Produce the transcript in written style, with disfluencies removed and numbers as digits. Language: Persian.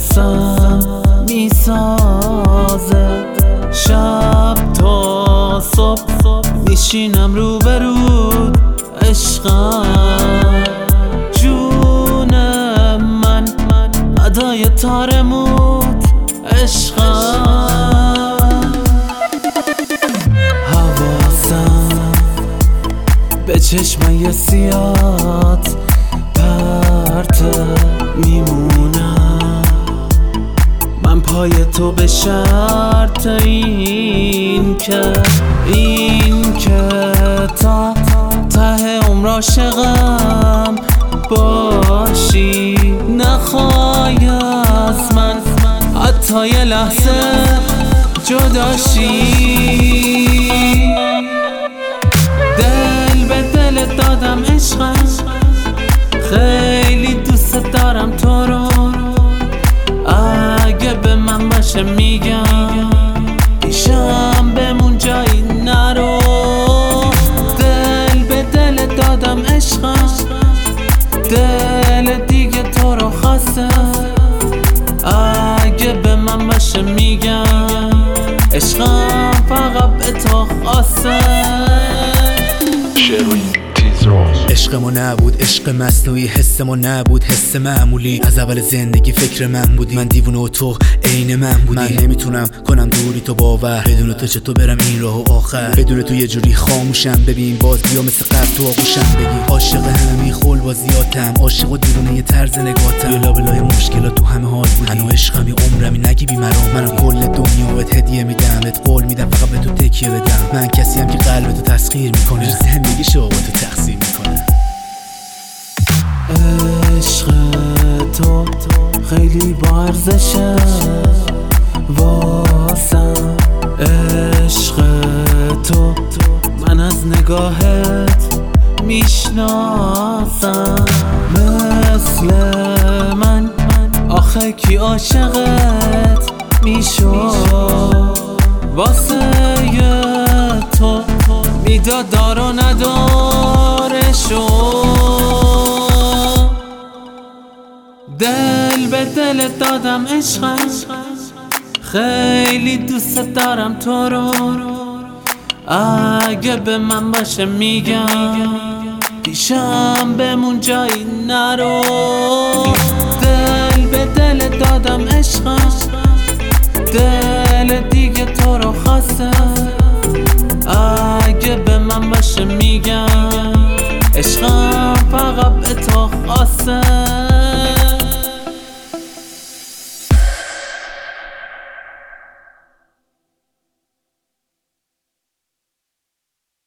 واسم میسازه، شب تا صبح میشینم روبرود عشقم، جون من ادای تارمود عشقم، حواسم به چشمای سیات پرته میمونم، من پای تو به شرط این که تا ته عمر عاشقم باشی، نخوای از من حتی یه لحظه جداشی. دل به دل دادم عشقم، خیلی دوست دارم تو رو، اگه به من باشه میگم پیشم بمون جایی نرو. دل به دل دادم عشقم، دل دیگه تو رو خواسته، اگه به من باشه میگم عشقم فقط به تو خواسته. عشق ما نبود عشق مصنوعی، حس ما نبود حس معمولی، از اول زندگی فکر من بودی، من دیوونه و تو عین من بودی، من نمیتونم کنم دوری تو باور، بدون تو چطور برم این راهو آخر، بدون تو یه جوری خاموشم، ببین باز بیا مثل قبل تو آغوشم بگی، عاشق همین خل بازیاتم، عاشق و دیوونه یه طرز نگاتم، بلا بلای مشکلات تو همه حال بودی، هنو عشقمی عمرمی نگی بی‌مرام، منم کل دنیا بهت هدیه میدم، بهت قول میدم فقط به تو تکیه بدم، من کسی ام که قلب تو تسخیر میکنه، زندگیشو با تو تقسیم میکنه. عشق تو خیلی با ارزشه واسم، عشق تو من از نگاهت میشناسم، مثل من آخه کی عاشقت میشد، واسه تو میداد دار و نداره شد. دل به دل دادم عشقم، خیلی دوست دارم تو رو، اگه به من باشه میگم پیشم بمون جایی نرو. دل به دل دادم عشقم، دل دیگه تو رو خواسته، اگه به من باشه میگم عشقم فقط به تو خواسته.